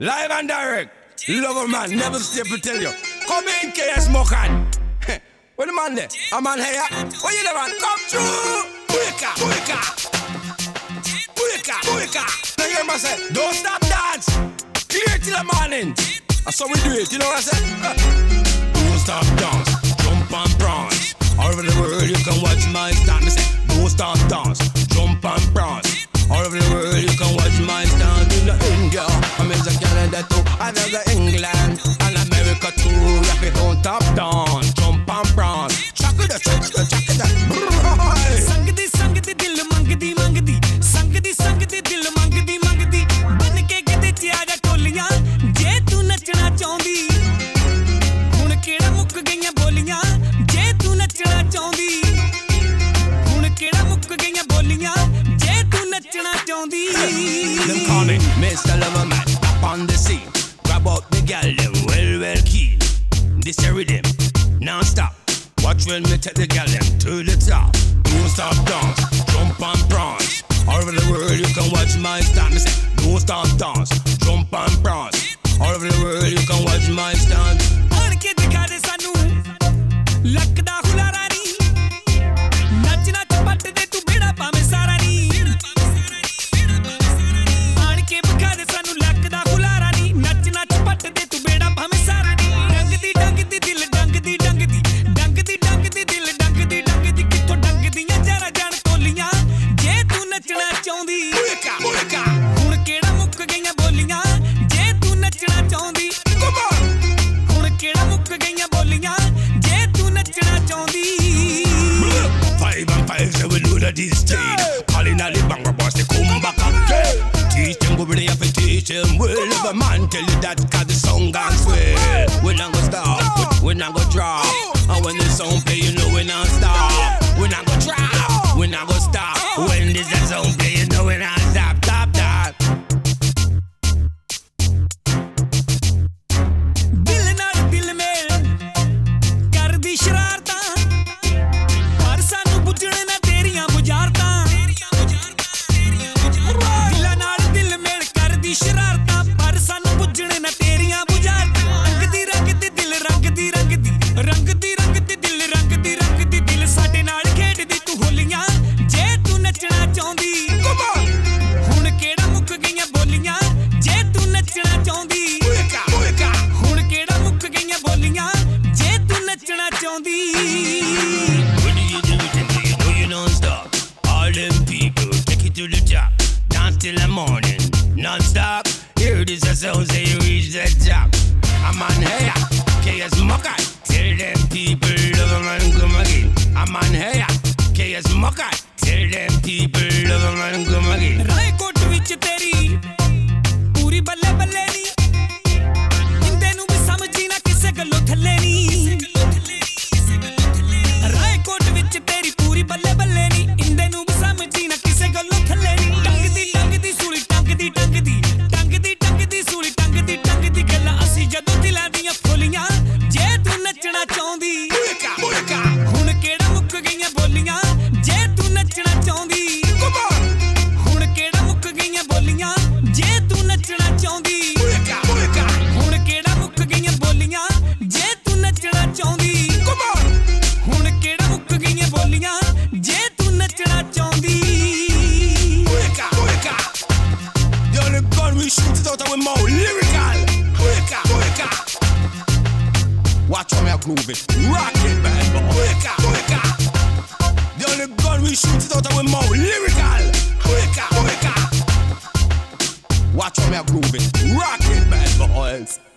Live and direct. Lover man, never stay to tell you. Come in, KS Mokan. Where the man there? A man here. Where you the man? Come through. Wake up, wake up. Wake up, wake up. Now you hear me say, don't stop dance. Clear till the morning. That's how we do it, you know what I say? Don't stop dance. Jump and prance. All over the world you can watch my start. Me say, don't stop dance. Jump and prance. All over the world you can watch my stand. In the India, I'm in the Canada too, and the England and America too. Like it don't stop dance, jump and prance. Chuck it, chuck it, chuck it. Sangdi sangdi dil mangdi mangdi, sangdi sangdi dil mangdi mangdi. Ban ke gide chiaja toliyan, je tu nachna chaundi. Hun keda muk gaiyan boliyan, je tu nachna chaundi. Hun keda muk gaiyan boliyan. Them call me Mr. Loverman, up on the scene. Grab up the gal, them well keen. This a rhythm, non-stop. Watch when me take the gal, them to the top. Don't stop dance, jump and prance. All over the world you can watch my stand. Me say, don't stop dance, jump and prance. All over the world you can watch my stand. Anke dikha de sanu, lakda hulara ni. Nach nach pat de tu beda pa me sara ni. This thing, calling all the banger boys, they come back again. Teach them go ready up and teach them well. If a man tell you that cause the song gone swell. We not gonna stop, we not gonna drop. And when the song play, you know we not stop. We not gonna drop, we not gonna stop. When this song play, you know we not stop, stop that. Dil naal dil mein kar di shararta, par sanu bujhne na teriyan bujarta. Dil naal dil mein kar di shararta, par sanu bujhne na teriyan bujarta. Rang di dil rang di rang di rang di rang di dil rang di rang di dil sade naal khed di tu holiyan. Je tu nachna chaundi, hun keda muk gaiyan boliyan. Je tu nachna chaundi, hun keda muk gaiyan boliyan. Je tu nachna chaundi. When you do it, you know you don't stop. All them people take it to the top. Dance till the morning, non-stop. Hear this a sound say you reach the top. I'm on here, KS Mokan. Tell them people love a man come again. I'm on here, KS Mokan. Tell them people love a man come again. Raikot vich teri puri balle balle ni. Inde nu bhi samjhi na kisse gallo thalle ni. Raikot vich teri puri balle balle ni. Inde nu bhi samjhi na kisse gallo thalle ni. Tang di suli tang di suli tang di galla asi jadon dilan diyan foliyan. Je tu nachna chaundi, hun keda muk gaiyan boliyan. Je tu nachna chaundi, hun keda muk gaiyan boliyan. Je tu nachna chaundi, hun keda muk gaiyan boliyan. Je tu nachna chaundi, hun keda muk gaiyan boliyan. Je tu nachna chaundi. The only gun we shoot it out of with more lyrical. Watch how me a groove it, rock it, bad boy. The only gun we shoot it out of with more lyrical. Watch how me a groove it, rock it, bad boys.